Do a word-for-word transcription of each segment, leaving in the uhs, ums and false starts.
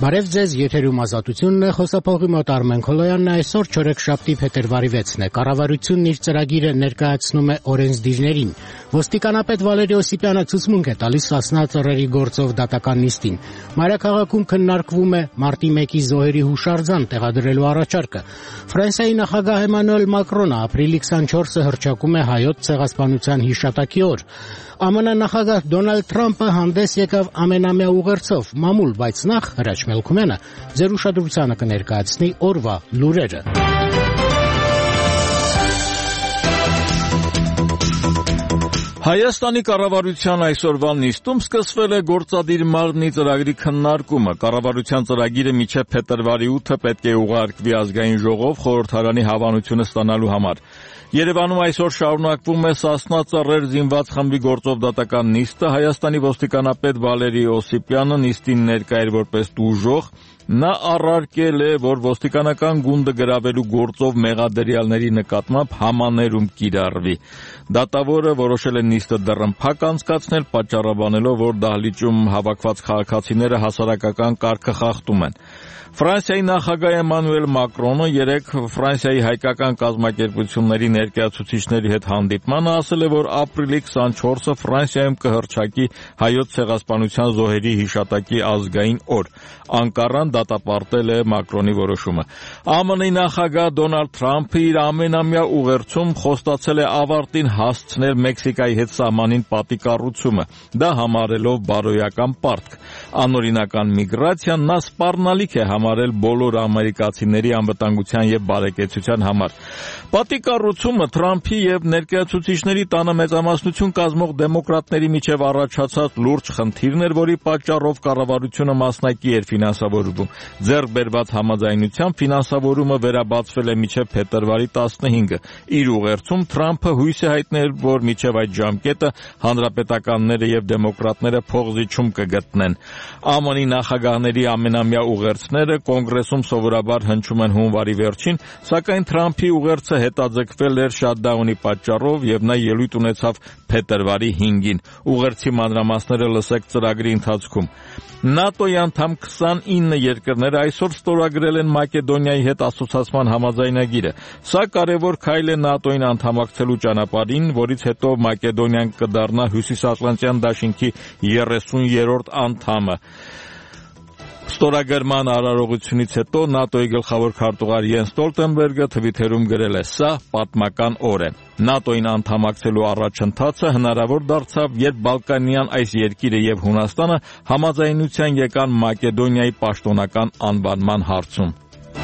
Բարև ձեզ, եթերում Ազատությունն է, խոսափողի մոտ Արմեն Քոլոյանն է, այսօր չորեքշաբթի փետրվարի վեցն է։ Կառավարությունն իր ծրագիրը ներկայացնում է օրենսդիրներին։ Ոստիկանապետ Վալերի Օսիպյանը ցուցմունք է տալիս Սասնա ծռերի գործով դատական նիստին։ Մայրաքաղաքում քննարկվում է մարտի մեկի զոհերի հուշարձան տեղադրելու առաջարկը։ Ֆրանսիայի նախագահ Էմանուել Մակրոնը ապրիլի քսանչորսը հռչակում է հայոց ցեղասպանության հիշատակի օր։ ԱՄՆ նախագահ Դոնալդ Թրամփը հանդես եկավ ամենամյա ուղերձով մամուլ, բայց նախ Հրաչ Մելքումյանը ձեր ուշադրությանը կներկայացնի օրվա լուրերը։ Հայաստանի կառավարության այսօրվա նիստում սկսվել է գործադիր մարմնի ծրագրի քննարկումը։ Կառավարության ծրագիրը մինչև փետրվարի ութը պետք է ուղարկվի ազգային ժողով խորհրդարանի հավանությունը ստանալու համար։ Երևանում այսօր շարունակվում է Սասնա ծռեր զինված խմբի գործով դատական նիստը։ Հայաստանի ոստիկանապետ Վալերի Օսիպյանը նիստին ներկա էր որպես տուժող։ Նա առարկել է, որ ոստիկանական գունդը գրավելու գործով մեղադրյալների նկատմամբ համաներում կիրառվի։ Դատավորը որոշել է նիստը դռնփակ անցկացնել, պատճառաբանելով, որ դահլիճում հավաքված քաղաքացիները հասարակական կարգը խախտում են։ Ֆրանսիայի նախագահ Էմանուել Մակրոնը երեկ Ֆրանսիայի հայկական կազմակերպությունների ներկայացուցիչների հետ հանդիպմանը ասել է, որ ապրիլի քսանչորսը Ֆրանսիայում կհռչակի հայոց ցեղասպանության զոհերի հիշատակի ազգային օր։ Անկառան դատապարտել է Մակրոնի որոշումը։ ԱՄՆ-ի նախագահ Դոնալդ Թրամփը իր ամենամյա ուղերձում խոստացել է ավարտին հասցնել Մեքսիկայի հետ սահմանին պատի կառուցումը, դա համարելով բարոյական պարտք։ Անօրինական միգրացիան նա սպառնալիք է համարել բոլոր ամերիկացիների անվտանգության եւ բարեկեցության համար։ Պատի կառուցումը Թրամփի եւ ներկայացուցիչների տանը մեծամասնություն կազմող դեմոկրատների միջև առաջացած լուրջ խնդիրն էր, որի պատճառով կառավարությունը մասնակի էր ֆինանսավորվում։ Ձեռք բերված համաձայնությամբ ֆինանսավորումը վերաբացվել է մինչև փետրվարի տասնհինգը։ Իր ուղերձում Թրամփը հույս է հայտնել, որ մինչև այդ ժամկետը հանրապետականները եւ դեմոկրատները փողզիջում կգտնեն։ ԱՄՆ-ի նախագահների ամենամյա ուղերձները կոնգրեսում սովորաբար հնչում են հունվարի վերջին, սակայն Թրամփի ուղերձը հետաձգվել էր շատդաունի պատճառով եւ նա ելույթ ունեցավ փետրվարի հինգին։ Ուղերձի մանրամասները լսեք ծրագրի ընթացքում։ ՆԱՏՕ-ի անդամ քսանինը երկրները այսօր ստորագրել են Մակեդոնիայի հետ ասոցիացման համաձայնագիրը։ Սա կարևոր քայլ է ՆԱՏՕ-ին անդամակցելու ճանապարհին, որից հետո Մակեդոնիան կդառնա Հյուսիսատլանտյան դաշինքի երեսուներորդ անդամը։ Ստորագրման արարողությունից հետո ՆԱՏՕ-ի գլխավոր քարտուղար Յենս Ստոլտենբերգը թվիթերում գրել է. «Սա պատմական օր է»։ ՆԱՏՕ-ին անդամակցելու առաջընթացը հնարավոր դարձավ, երբ Բալկանյան այս երկիրը եւ Հունաստանը համաձայնության եկան Մակեդոնիայի պաշտոնական անվանման հարցում։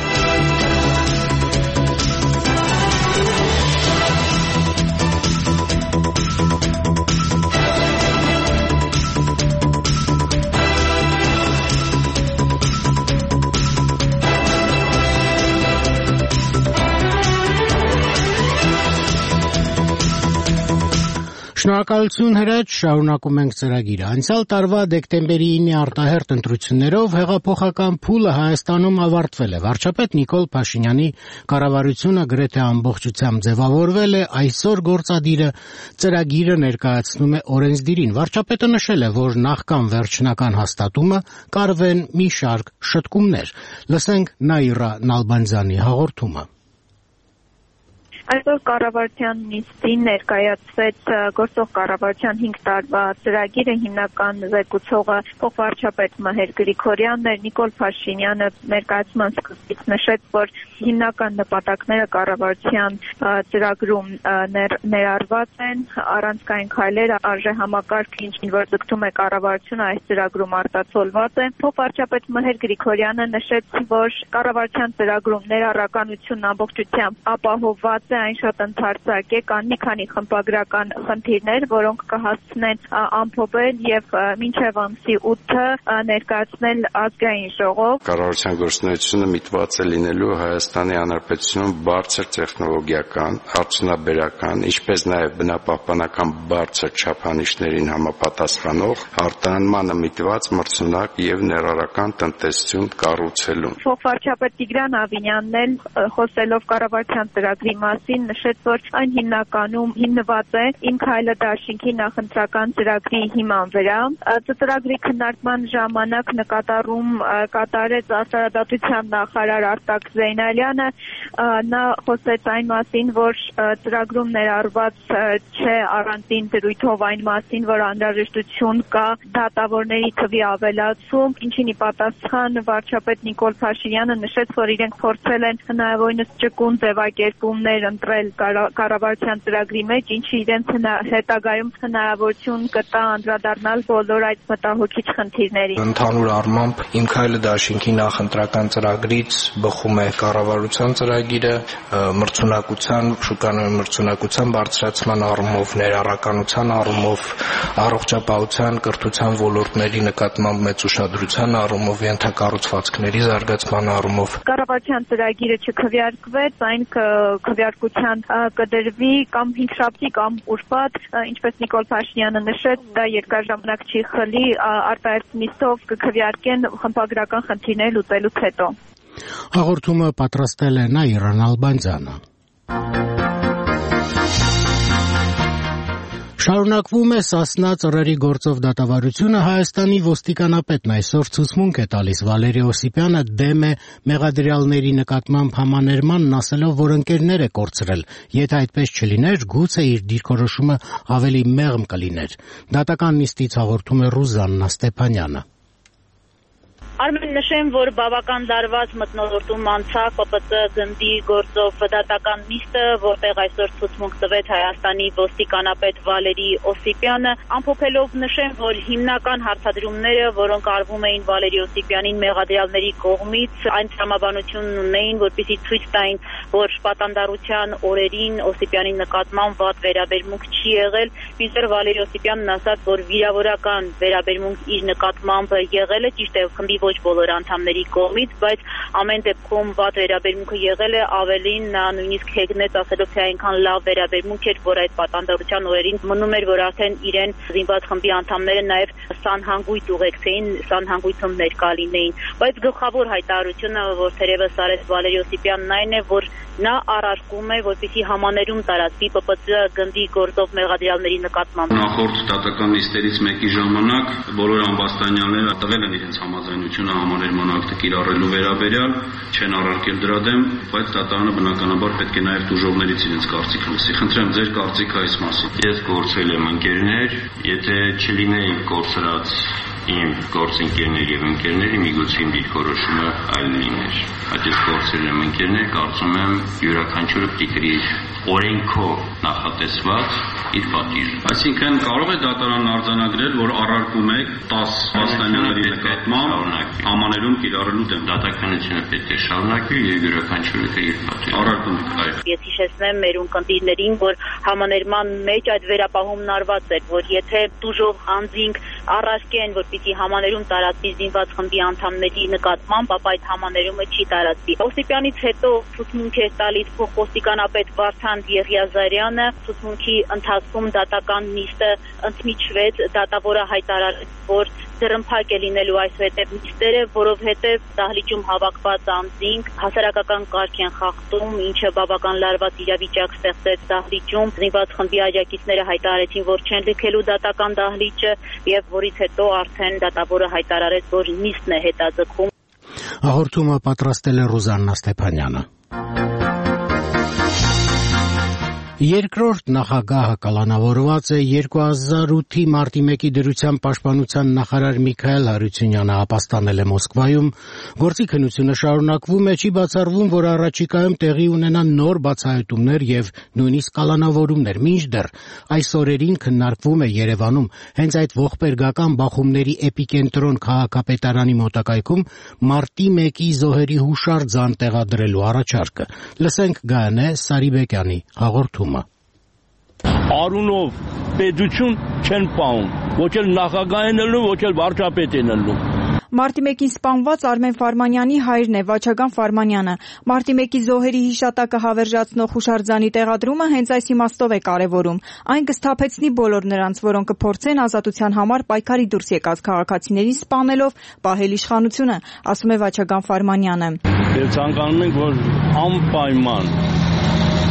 Շնորհակալություն Հրաչ, շարունակում ենք ծրագիրը։ Անցյալ տարվա դեկտեմբերի ինի արտահերթ ընտրություններով հեղափոխական փուլը Հայաստանում ավարտվել է։ Վարչապետ Նիկոլ Փաշինյանի կառավարությունը գրեթե ամբողջությամբ ձևավորվել է, այսօր գործադիրը ծրագիրը ներկայացնում է օրենսդիրին։ Վարչապետը նշել է, որ նախքան վերջնական հաստատումը կարվեն մի շարք շտկումներ։ Լսենք Նաիրա Նալբանդյանի հաղորդումը։ Այսօր կառավարության նիստին ներկայացվեց գործող կառավարության հինգ տարվա ծրագիրը, հիմնական զեկուցողը փոխվարչապետ Մհեր Գրիգորյանն էր։ Նիկոլ Փաշինյանը ներկայացման սկզբից նշեց, որ հիմնական նպատակները կառավարության ծրագրում ներառված են, առանցքային քայլերը, արժեհամակարգ, ինչին որ ձգտում է կառավարությունը, այս ծրագրում արտացոլված է։ Փոխվարչապետ Մհեր Գրիգորյանը նշեց, որ կառավարության ծրագրում ներառականությունն ամբողջությամբ ապահովված է, այն շատ ընդարձակ է, կան մի քանի խմբագրական խնդիրներ, որոնք կհասցնեն ամփոփել եւ մինչեւ ամսի ութը ներկայացնել ազգային ժողով։ Կառավարության գործունեությունը միտված է լինելու Հայաստանի Հանրապետությունում բարձր տեխնոլոգիական, արդյունաբերական, ինչպես նաեւ բնապահպանական բարձր չափանիշներին համապատասխանող արտահանմանը միտված մրցունակ եւ ներառական տնտեսություն կառուցելու։ Փոխվարչապետ Տիգրան Ավինյանն էլ խոսելով կառավարության ծրագրի մասին մասին նշեց, որ այն հիմնականում հիմնված է «Իմ քայլը» դաշինքի նախընտրական ծրագրի հիման վրա։ Ծրագրի քննարկման ժամանակ նկատառում կատարեց Արդարադատության նախարար Արտակ Զեյնալյանը, նա խոսեց այն մասին, որ ծրագրում ներառված չէ առանձին դրույթով այն մասին, որ անհրաժեշտություն կա դատավորների թվի ավելացում, ինչին ի պատասխան վարչապետ Նիկոլ Փաշինյանը նշեց, որ իրենք փորձել են հնարավորինս ճկուն ձևակերպումներ ընտրել կառավարության ծրագրի մեջ, ինչը իրենց հետագայում հնարավորություն կտա անդրադառնալ բոլոր այդ մտահոգիչ խնդիրներին։ Ընդհանուր առմամբ «Իմ քայլը» դաշինքի նախընտրական ծրագրից բխում է կառավարության ծրագիրը, մրցունակության, շուկանոյի մրցունակության բարձրացման առումով, ներառականության առումով, առողջապահության, կրթության ոլորտների նկատմամբ մեծ ուշադրության առումով, ենթակառուցվածքների զարգացման առումով։ Կառավարության ծրագիրը չքվեարկվեց, այն քվեարկության կդրվի կամ հինգշաբթի կամ ուրբաթ, ինչպես Նիկոլ Փաշինյանը նշեց, դա երկար ժամանակ չի խլի, արտահերթ նիստով կքվեարկեն խմբագրական խնդիրներ լուծելուց հետո։ Հաղորդումը պատրաստել է Նաիրա Նալբանդյանը։ Շարունակվում է Սասնա ծռերի գործով դատավարությունը։ Հայաստանի ոստիկանապետն այսօր ցուցմունք է տալիս։ Վալերի Օսիպյանը դեմ է մեղադրյալների նկատմամբ համաներմանն, ասելով, որ ընկերներ է կորցրել։ Եթե այդպես չլիներ, գուցե իր դիրքորոշումը ավելի մեղմ կլիներ։ Դատական նիստից հաղորդում է Ռուզաննա Ստեփանյանը։ Արմեն, նշեմ, որ բավական լարված մթնոլորտում անցավ Պ Պ Ծ գնդի գործով դատական նիստը, որտեղ այսօր ցուցմունք տվեց Հայաստանի ոստիկանապետ Վալերի Օսիպյանը, ամփոփելով նշեմ, որ հիմնական հարցադրումները, որոնք արվում էին Վալերի Օսիպյանին մեղադրյալների կողմից, այն տրամաբանությունն ունեին, որպեսզի ցույց տային, որ պատանդարության օրերին Օսիպյանի նկատմամբ վատ վերաբերմունք չի եղել, մինչդեռ Վալերի Օսիպյանն ասաց, որ վիրավորական վերաբերմունք իր նկատմամբ եղել է, ճիշտ է, խմբի ոչ բոլոր անդամների կողմից, բայց ամեն դեպքում վատ վերաբերմունքը եղել է, ավելին նա նույնիսկ հեգնեց, ասելով, թե այնքան լավ վերաբերմունք էր, որ այդ պատանդարության օրերին մնում էր, որ արդեն իրեն զինված խմբի անդամները նաև սանհանգույց ուղեկցեին, սանհանգույցում ներկա լինեին, բայց գլխավոր հայտարարությունը, որ թերևս արեց Վալերի Օսիպյանն, այն է, որ նա առարկում է, որպեսզի համաներում տարածվի Պ Պ Ծ գնդի գործով մեղադրյալների նկատմամբ։ Նախորդ դատական նիստերից մեկի ժամանակ բոլոր ամբաստանյաները տվել են իրենց համաձայնությունը համաներման ակտը կիրառելու վերաբերյալ, չեն առարկել դրա դեմ, բայց դատարանը բնականաբար պետք է նաև դժողներից իրենց կարծիքը լսի։ Խնդրեմ ձեր կարծիքը այս մասին։ Ես կորցրել եմ ընկերներ, եթե չլինեի կորցրած իմ գործընկերներ եւ ընկերների, միգուցե իմ դիրքորոշումը այլ լիներ։ Այդ ես կորցրել եմ ընկերներ, կարծում եմ յուրաքանչյուրը պիտի օրենքով նախատեսված իր պատիժը։ Այսինքն կարող է դատարանն արձանագրել, որ առարկում եք տասը ամբաստանյաների նկատմամբ համաներում կիրառելու դեմ։ Դատականությունը պետք է շարունակվի եւ յուրաքանչյուրը իր պատիժը առարկում եք։ Ես հիշեցնեմ մեր ունկնդիրներին, որ համաներման մեջ այդ վերապահումն արված էր, որ եթե դժող անձինք առարկեն, որպեսզի համաներում տարածվի զինված խմբի անդամների նկատմամբ, ապա այդ համաներումը չի տարածվի։ Օսիպյանից հետո ցուցմունք էր տալիս փոխոստիկանապետ Վարդան Եղիազարյանը, ցուցմունքի ընթացքում դատական նիստը ընդմիջվեց, դատավորը հայտարարեց, որ դրմփակ է լինելու այսուհետև նիստերը, որովհետև դահլիճում հավաքված անձինք հասարակական կարգ են խախտում, ինչը բավական լարված իրավիճակ ստեղծեց դահլիճում։ Զինված խմբի աջակիցները հայտարարեցին, որ չեն լքելու դատական դահլիճը եւ որից հետո արդեն դատավորը հայտարարեց, որ նիստն է հետաձգում։ Հաղորդումը պատրաստել է Ռուզաննա Ստեփանյանը։ Երկրորդ նախագահը կալանավորված է երկու հազար ութի մարտի մեկի դրությամբ պաշտպանության նախարար Միքայել Հարությունյանը ապաստանել է Մոսկվայում։ Գործի քննությունը շարունակվում է, չի բացառվում, որ առաջիկայում տեղի ունենան նոր բացահայտումներ եւ նույնիսկ կալանավորումներ։ Մինչդեռ այս օրերին քննարկվում է Երևանում հենց այդ ողբերգական բախումների էպիկենտրոն քաղաքապետարանի մոտակայքում մարտի մեկի զոհերի հուշարձան տեղադրելու առաջարկը։ Լսենք Գայանե Սարիբեկյանի հաղորդումը։ Արունով պետություն չեն պահում, ոչ էլ նախագահ են ելնում, ոչ էլ վարչապետ են ելնում։ Մարտի մեկին սպանված Արմեն Ֆարմանյանի հայրն է Վաչագան Ֆարմանյանը։ Մարտի մեկի զոհերի հիշատակը հավերժացնող հուշարձանի տեղադրումը հենց այս իմաստով է կարևորում։ Այն կսթափեցնի բոլոր նրանց, որոնք կփորձեն ազատության համար պայքարի դուրս եկած քաղաքացիներին սպանելով պահել իշխանությունը, ասում է Վաչագան Ֆարմանյանը։ Եվ ցանկանում ենք, որ անպայման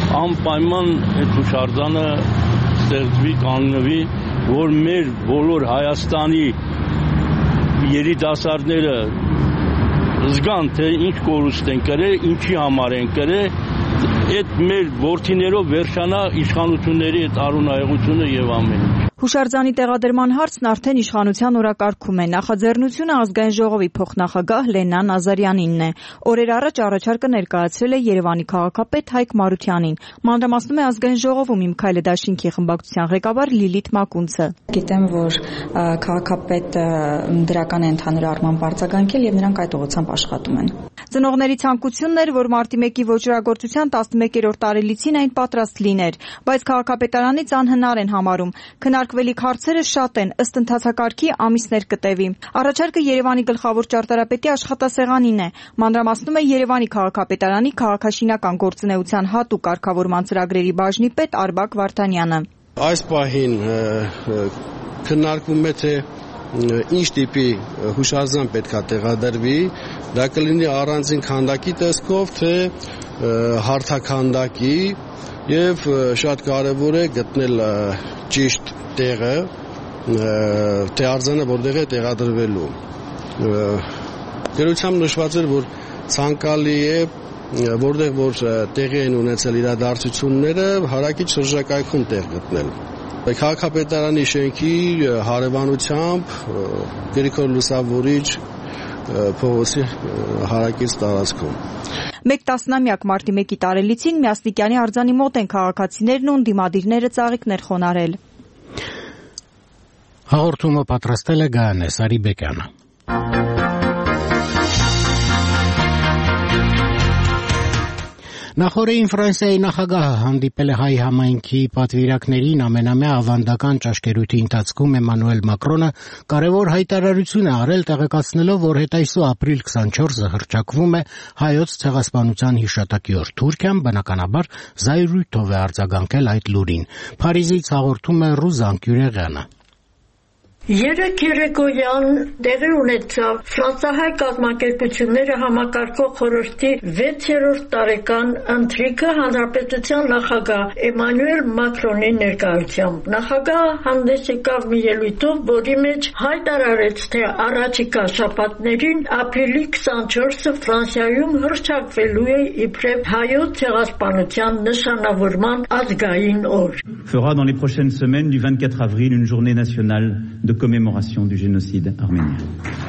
անպայման այդ հուշարձանը ստեղծվի, կանգնվի, որ մեր բոլոր Հայաստանի երիտասարդները զգան, թե ինչ կորուստ են կրել, ինչի համար են կրել, այդ մեր որդիներով վերջանա իշխանությունների այդ արունայեղությունը եւ ամեն ինչ։ Հուշարձանի տեղադրման հարցն արդեն իշխանության օրակարգում է։ Նախաձեռնությունը ազգային ժողովի փոխնախագահ Լենա Նազարյանինն է։ Օրեր առաջ առաջարկը ներկայացրել է Երևանի քաղաքապետ Հայկ Մարությանին։ Մանրամասնում է ազգային ժողովում Իմ Քայլը դաշինքի խմբակցության ղեկավար Լիլիթ Մակունցը։ Գիտեմ, որ քաղաքապետը դրական է ընդհանուր առմամբ արձագանքել եւ նրանք այդ ուղղությամբ աշխատում են։ Ծնողների ցանկությունն էր, որ մարտի մեկի ոչռագործության տասնմեկերորդ տարելիցին այն պատրաստ լիներ, բայց քաղաքապետարանից անհնար են համարում։ Քննարկվելիք հարցերը շատ են, ըստ ընթացակարգի ամիսներ կտևի։ Առաջարկը Երևանի գլխավոր ճարտարապետի աշխատասեղանին է։ Մանրամասնում է Երևանի քաղաքապետարանի քաղաքաշինական գործունեության հատուկ կարգավորման ծրագրերի բաժնի պետ Արբակ Վարդանյանը։ Այս պահին քննարկվում է թե ինչ տիպի հուշարձան պետք է տեղադրվի, դա կլինի առանձին քանդակի տեսքով, թե հարթաքանդակի, եւ շատ կարեւոր է գտնել ճիշտ տեղը, թե արձանը որտեղ է տեղադրվելու։ Գերությամբ նշված էր, որ ցանկալի է, որտեղ որ տեղի են ունեցել իրադարձությունները, հարակից շրջակայքում տեղ գտնել։ Քաղաքապետարանի շենքի հարևանությամբ Գրիգոր Լուսավորիչ փողոցի հարակից տարածքում։ Մեկ տասնամյակ մարտի մեկի տարելիցին Միասնիկյանի արձանի մոտ են քաղաքացիներն ու ընդդիմադիրները ծաղիկներ խոնարել։ Հաղորդումը պատրաստել է Գայանե Սարիբեկյանը։ Նախորդին Ֆրանսիայի նախագահը հանդիպել է հայ համայնքի պատվիրակներին ամենամյա ավանդական ճաշկերույթի ընթացքում Էմանուել Մակրոնը կարևոր հայտարարություն է արել, տեղեկացնելով, որ հետայսու ապրիլ քսանչորսը հռչակվում է հայոց ցեղասպանության հիշատակի օր։ Թուրքիան բնականաբար զայրույթով է արձագանքել այդ լուրին։ Փարիզից հաղորդում է Ռուզան Կյուրեղյանը։ Երեկ երեկոյան տեղի ունեցավ ֆրանսահայ կազմակերպությունները համակարգող խորհրդի վեցերորդ տարեկան ընթրիքը հանրապետության նախագահ Էմանուել Մակրոնի ներկայությամբ։ Նախագահը հանդես եկավ մի ելույթով, որի մեջ հայտարարեց, թե առաջիկա շաբաթներին ապրիլի քսանչորսը Ֆրանսիայում հռչակվելու է իբրև հայոց ցեղասպանության նշանավորման ազգային օր։ Fera dans les prochaines semaines du vingt-quatre avril une journée nationale de commémoration du génocide arménien.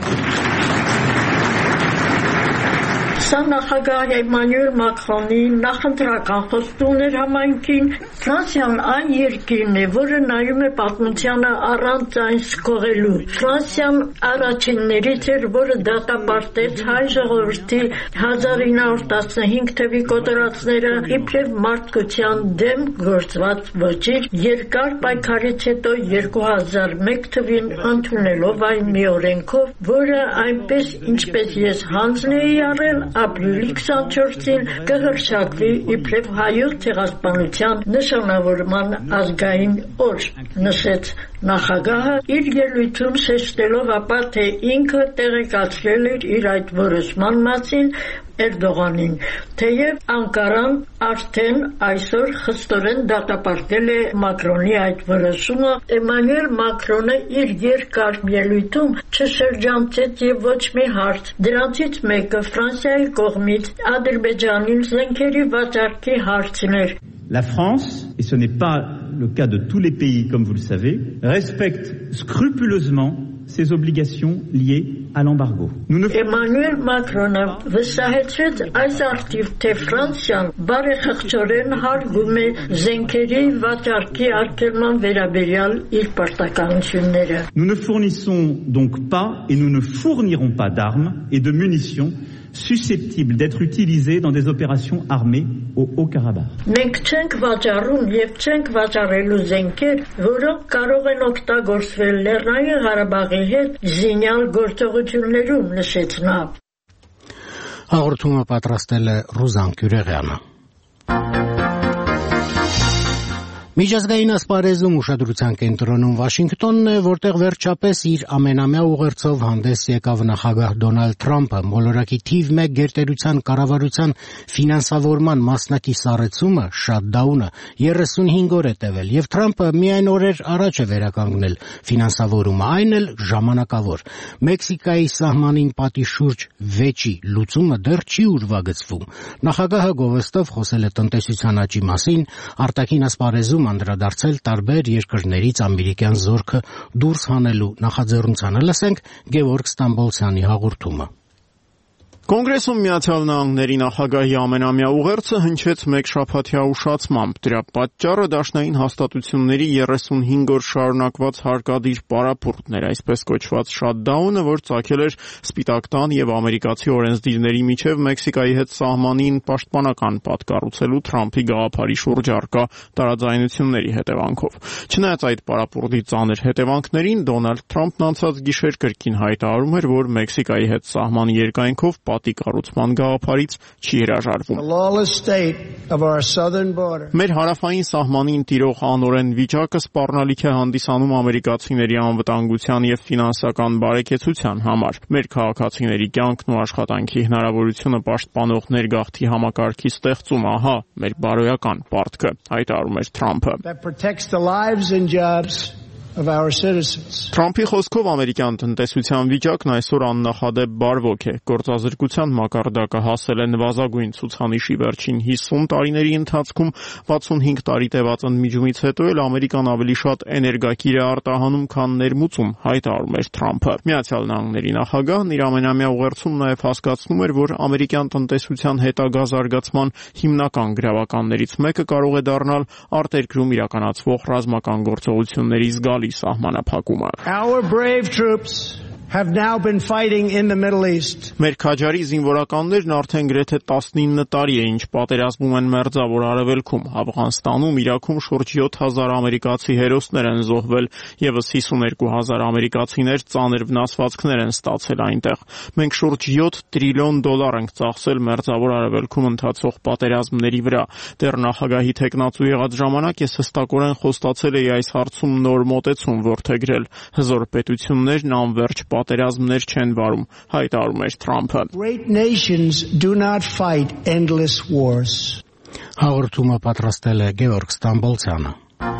Սա նախագահ Էմանուել Մակրոնի նախընտրական խոստումն էր համայնքին։ Ֆրանսիան այն երկիրն է, որը նայում է պատմությանը առանց այն սկողելու։ Ֆրանսիան առաջիններից էր, որը դատապարտեց հայ ժողովրդի հազար ինը հարյուր տասնհինգ թվականի կոտորածները իբրև մարդկության դեմ գործված ոճիր, երկար պայքարից հետո երկու հազար մեկ թվականին ընդունելով այն մի օրենքով, որը այնպես ինչպես ես հանձն էի առել, ապրիլի քսանչորսին կհռչակվի իբրև հայոց ցեղասպանության նշանավորման ազգային օր, նշեց նախագահը իր ելույթում շեշտելով ապա, թե ինքը տեղեկացրել էր իր այդ որոշման մասին Էրդողանին, թեև Անկարան արդեն այսօր խստորեն դատապարտել է Մակրոնի այդ որոշումը, Էմանուել Մակրոնը իր երկար ելույթում չշրջանցեց եւ ոչ մի հարց։ Դրանցից մեկը Ֆրանսիայի կողմից Ադրբեջանին զենքերի վաճառքի հարցն էր։ La France, et ce n'est pas le cas de tous les pays comme vous le savez, respecte scrupuleusement ses obligations liées à l'embargo. Էմանուել Մակրոնը վստահեցրեց այս արդիվ, թե Ֆրանսիան բարեխղճորեն հարգում է զենքերի վաճառքի արգելման վերաբերյալ իր պարտականությունները։ Nous ne fournissons donc pas et nous ne fournirons pas d'armes et de munitions susceptibles d'être utilisées dans des opérations armées au Haut-Karabakh. Մենք չենք վաճառում եւ չենք վաճառելու զենքեր, որոնք կարող են օգտագործվել Լեռնային Ղարաբաղի հետ զինյալ գործողություններում, նշեց նա։ Հաղորդումը պատրաստել է Ռուզան Կյուրեղյանը։ Միջազգային ասպարեզում ուշադրության կենտրոնում Վաշինգտոնն է, որտեղ վերջապես իր ամենամյա ուղերձով հանդես եկավ նախագահ Դոնալդ Թրամփը, մոլորակի թիվ մեկ գերտերության կառավարության ֆինանսավորման մասնակի սառեցումը, շաթդաունը երեսունհինգ օր է տևել, եւ Թրամփը միայն օրեր առաջ է վերականգնել ֆինանսավորումը, այն էլ ժամանակավոր։ Մեքսիկայի սահմանին պատի շուրջ վեճի լուծումը դեռ չի ուրվագծվում։ Նախագահը գովեստով խոսել է տնտեսության աճի մասին, արտաքին ասպարեզում անդրադարձել տարբեր երկրներից ամերիկյան զորքը դուրս հանելու նախաձեռնությանը։ Լսենք Գևորգ Ստամբոլցյանի հաղորդումը։ Կոնգրեսում Միացյալ Նահանգների նախագահի ամենամյա ուղերձը հնչեց մեկ շաբաթյա ուշացմամբ։ Դրա պատճառը դաշնային հաստատությունների երեսունհինգ օր շարունակված հարկադիր պարապուրտներ, այսպես կոչված շաթդաունը, որ ծագել էր Սպիտակ տան եւ ամերիկացի օրենսդիրների միջև Մեքսիկայի հետ սահմանին պաշտպանական պատ կառուցելու Թրամփի գաղափարի շուրջ առկա տարաձայնությունների հետևանքով։ Չնայած այդ պարապուրտի ծանր հետևանքներին, Դոնալդ Թրամփն անցած գիշեր կրկին հայտարարում էր, որ Մեքսիկայի հետ սահմանի երկայնքով պատի կառուցման գաղափարից չի հրաժարվում։ Մեր հարավային սահմանին տիրող անօրեն վիճակը սպառնալիք է հանդիսանում ամերիկացիների անվտանգության եւ ֆինանսական բարեկեցության համար։ Մեր քաղաքացիների կյանքն ու աշխատանքի հնարավորությունը պաշտպանող ներգաղթի համակարգի ստեղծումը, ահա մեր բարոյական պարտքը, հայտարարում էր Թրամփը։ Թրամփի խոսքով ամերիկյան տնտեսության վիճակն այսօր աննախադեպ բարվոք է։ Գործազրկության մակարդակը հասել է նվազագույն ցուցանիշի վերջին հիսուն տարիների ընթացքում, վաթսունհինգ տարի տևած ընդմիջումից հետո էլ Ամերիկան ավելի շատ էներգակիր է արտահանում, քան ներմուծում, հայտարարում էր Թրամփը։ Միացյալ Նահանգների նախագահն իր ամենամյա ուղերձում նաև հասկացնում էր, որ ամերիկյան տնտեսության հետագա զարգացման հիմնական գրավականներից մեկը կարող է դառնալ արտերկրում իրականացվող ռազմական գործողությունների զգալի սահմանափակումը։ Our brave troops have now been fighting in the Middle East. Մեր քաջարի զինվորականներն արդեն գրեթե տասնինը տարի է ինչ պատերազմում են Մերձավոր Արևելքում, Աֆղանստանում, Իրաքում շուրջ յոթ հազար ամերիկացի հերոսներ են զոհվել, եւս հիսունհինգ հազար ամերիկացիներ ծանր վնասվածքներ են ստացել այնտեղ։ Մենք շուրջ յոթ տրիլիոն դոլար ենք ծախսել Մերձավոր Արևելքում ընթացող պատերազմների վրա։ Դեռ նախագահի տեխնացու եղած ժամանակ ես հստակորեն խոստացել էի այս հարցում նոր մոտեցում որդեգրել։ Հզոր պետություններն անվերջ պատերազմներ չեն վարում, հայտարարում էր Թրամփը։ Great nations do not fight endless wars. Հաղորդումը պատրաստել է Գևորգ Ստամբոլցյանը։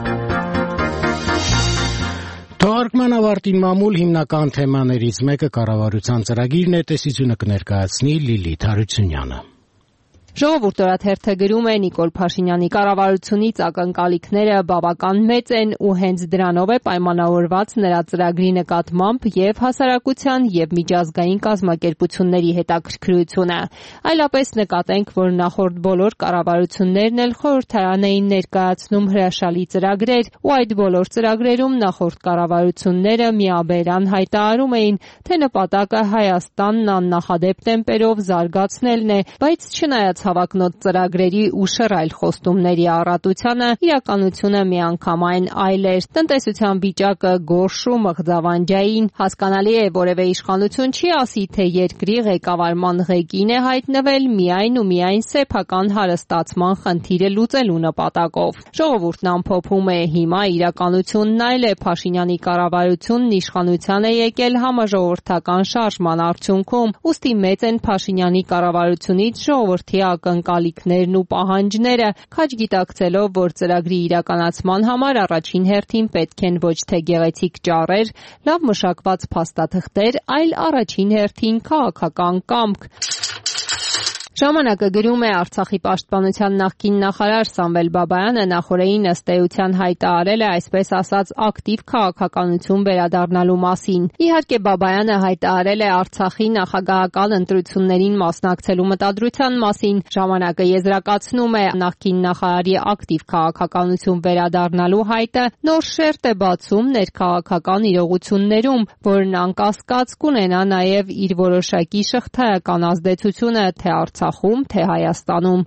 Թողարկման ավարտին մամուլ հիմնական թեմաներից մեկը կառավարության ծրագիրն է, տեսությունը կներկայացնի Լիլիթ Հարությունյանը։ Ժողովուրդ օրաթերթը գրում է Նիկոլ Փաշինյանի կառավարությունից ակնկալիքները բավական մեծ են ու հենց դրանով է պայմանավորված նրա ծրագրի նկատմամբ եւ հասարակության եւ միջազգային կազմակերպությունների հետաքրքրությունը։ Այլապես նկատենք, որ նախորդ բոլոր կառավարություններն էլ խորհրդարան էին ներկայացնում հրաշալի ծրագրեր ու այդ բոլոր ծրագրերում նախորդ կառավարությունները միաբերան հայտարարում էին, թե նպատակը Հայաստանն աննախադեպ տեմպերով զարգացնելն է, բայց չնայած հավակնոտ ծրագրերի ու շռայլ խոստումների առատությանը, իրականությունը միանգամայն այլ էր։ Տնտեսության վիճակը գորշ ու մղձավանջային, հասկանալի է, որևէ իշխանություն չի ասի, թե երկրի ղեկավարման ղեկին է հայտնվել միայն ու միայն սեփական հարստացման խնդիրը լուծելու նպատակով։ Ժողովուրդն ամփոփում է, հիմա իրականությունն այլ է, Փաշինյանի կառավարությունն իշխանության է եկել համաժողովրդական շարժման արդյունքում, ուստի մեծ են Փաշինյանի կառավարությունից ժողովրդի ակնկալիքներն ու պահանջները, քաջ գիտակցելով, որ ծրագրի իրականացման համար առաջին հերթին պետք են ոչ թե գեղեցիկ ճառեր, լավ մշակված փաստաթղթեր, այլ առաջին հերթին քաղաքական կամք։ Ժամանակը գրում է Արցախի պաշտպանության նախկին նախարար Սամվել Բաբայանը նախորդին ըստ էության հայտարարել է այսպես ասած ակտիվ քաղաքականություն վերադառնալու մասին։ Իհարկե Բաբայանը հայտարարել է Արցախի նախագահական ընտրություններին մասնակցելու մտադրության մասին։ Ժամանակը եզրակացնում է նախկին նախարարի ակտիվ քաղաքականություն վերադառնալու հայտը նոր շերտ է բացում ներքաղաքական իրողություններում, որն անկասկած կունենա նաև իր որոշակի շղթայական ազդեցությունը թե Արցախ Արցախում, թե Հայաստանում։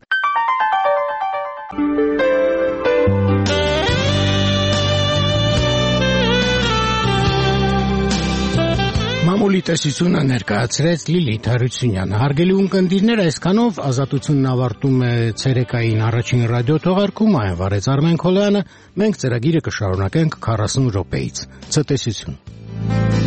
Պոլիտեսությունը ներկայացրեց Լիլիթ Հարությունյանը։ Հարգելի ունկնդիրներ, այսքանով Ազատությունն ավարտում է ցերեկային առաջին ռադիոթողարկումը, այն վարեց Արմեն Քոլոյանը, մենք ծրագիրը կշարունակենք քառասուն րոպեից։ Ցտեսություն։